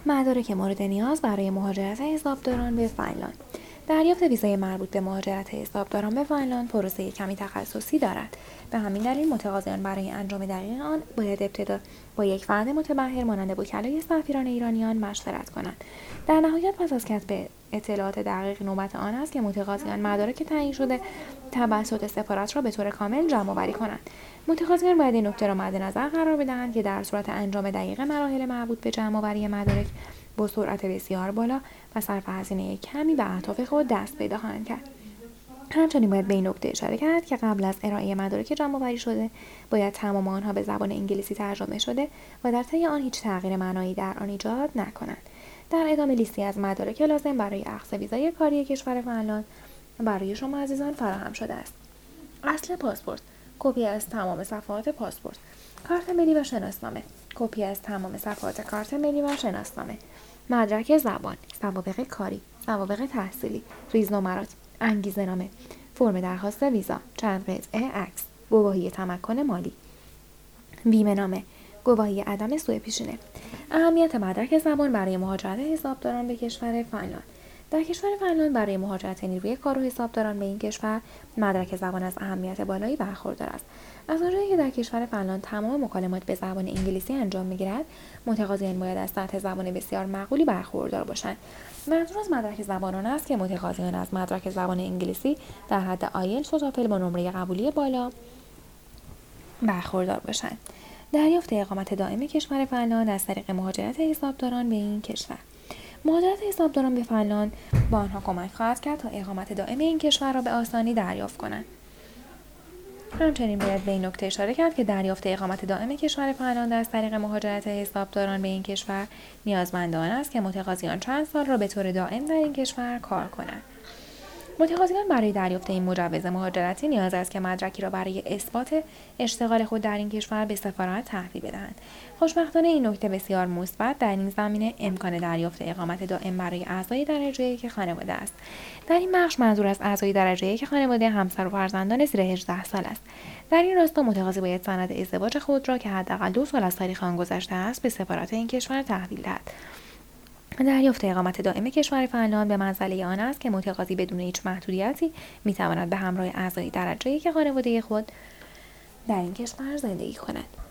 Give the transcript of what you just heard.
مدارک مورد نیاز برای مهاجرت حسابداران به فنلاند. دریافت ویزای مربوط به مهاجرت حسابداران به فنلاند پروسه کمی تخصصی دارد. به همین دلیل متقاضیان برای انجام دقیق آن باید ابتدا با یک فرد متبحر مانند وکلای سفیران ایرانیان مشورت کنند. در نهایت پس از کسب اطلاعات دقیق نوبت آن است که متقاضیان مدارک تعیین شده توسط سفارت را به طور کامل جمع‌آوری کنند. متقاضیان باید این نکته را مد نظر قرار بدهند که در صورت انجام دقیق مراحل مربوط به جمع‌آوری مدارک با سرعت بسیار بالا و صرف هزینه کمی به اهداف خود دست پیدا خواهند کرد. همچنین باید به این نکته اشاره کرد که قبل از ارائه مدارک جمع‌آوری شده باید تمام آنها به زبان انگلیسی ترجمه شده و در طی آن هیچ تغییر معنایی در آن ایجاد نکنند. در ادامه لیستی از مدارک لازم برای اخذ ویزای کاری کشور فنلاند برای شما عزیزان فراهم شده است. اصل پاسپورت، کپی از تمام صفحات پاسپورت، کارت ملی و شناسنامه، کپی از تمام صفحات کارت ملی و شناسنامه، مدرک زبان، سوابق کاری، سوابق تحصیلی، ریزنمرات، انگیزه‌نامه، فرم درخواست ویزا، چند قطعه عکس، گواهی تمکن مالی، بیمه‌نامه، گواهی عدم سوء پیشینه. اهمیت مدرک زبان برای مهاجرت حسابداران به کشور فنلاند. در کشور فنلاند برای مهاجرت نیروی کار و حسابداران به این کشور مدرک زبان از اهمیت بالایی برخوردار است. از آنجایی که در کشور فنلاند تمام مکالمات به زبان انگلیسی انجام می‌گیرد، متقاضیان باید از سطح زبان بسیار معقولی برخوردار باشند. منظور از مدرک زبان آن است که متقاضیان از مدرک زبان انگلیسی در حد آیلتس و تافل با نمره قبولی بالا برخوردار باشند. دریافت اقامت دائم کشور فنلاند از طریق مهاجرت حسابداران به این کشور. مهاجرت حسابداران به فنلاند با آنها کمک خواهد کرد تا اقامت دائم این کشور را به آسانی دریافت کنند. همچنین باید به این نکته اشاره کرد که دریافت اقامت دائم کشور فنلاند از طریق مهاجرت حسابداران به این کشور نیازمند آن است که متقاضیان چند سال را به طور دائم در این کشور کار کنند. متقاضیان برای دریافت این مجوز مهاجرتی نیاز است که مدرکی را برای اثبات اشتغال خود در این کشور به سفارت تحویل بدهند. خوشبختانه این نکته بسیار مثبت در این زمینه امکان دریافت اقامت دائم برای اعضای درجه یک خانواده است. در این بخش منظور از اعضای درجه یک خانواده همسر و فرزندان زیر 18 سال است. در این راستا متقاضی باید سند ازدواج خود را که حداقل 2 سال از تاریخ آن گذشته است به سفارت این کشور تحویل دهد. دریافت اقامت دائم کشور فنلاند به منزله آن است که متقاضی بدون هیچ محدودیتی میتواند به همراه اعضای درجه یک خانواده خود در این کشور زندگی کند.